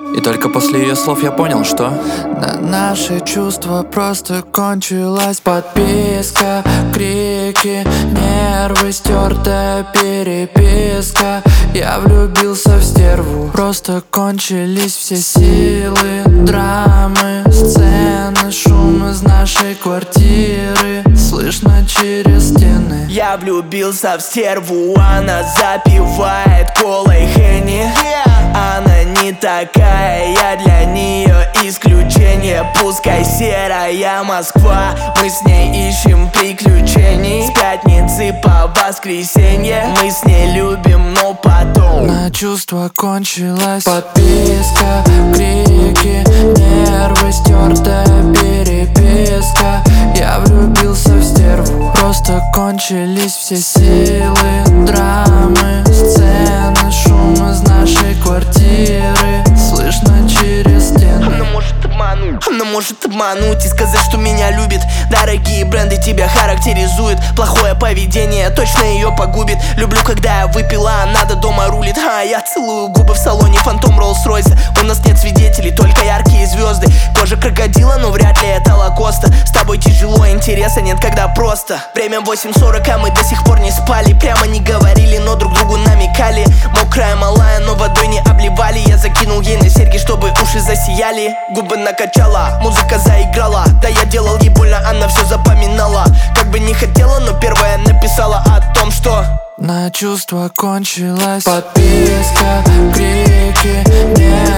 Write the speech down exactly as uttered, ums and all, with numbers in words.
И только после ее слов я понял, что на наши чувства просто кончилась подписка. Крики, нервы, стертая переписка. Я влюбился в стерву, просто кончились все силы. Драмы, сцены, шум из нашей квартиры слышно через стены. Я влюбился в стерву, она запивает колой Хенни. Она не такая, я для нее исключение. Пускай серая Москва, мы с ней ищем приключений. С пятницы по воскресенье мы с ней любим, но потом на чувства кончилась подписка. Крики, нервы, стертая переписка. Я влюбился в стерву, просто кончились все силы. Драмы, сцены, шум из нашей квартиры слышно через стены. Она может обмануть, она может обмануть и сказать, что меня любит. Дорогие бренды тебя характеризуют. Плохое поведение точно ее погубит. Люблю, когда я выпила, а надо дома рулит. А я целую губы в салоне фантом Роллс-Ройса. У нас нет свидетелей, только яркие звезды. Кожа крокодила, но вряд ли это Лакоста. С тобой тяжело, интереса нет, когда просто. Время восемь сорок, а мы до сих пор не спали. Прямо не говорили, но друг другу намекали. Мокрая малая, но водой не обливали. Я закинул ей на серьги, чтобы уши засияли. Губы накачала, музыка заиграла. Да я делал ей больно, она все запоминала. Как бы не хотела, но первая написала о том, что на чувства кончилась подписка. Крики, нервы,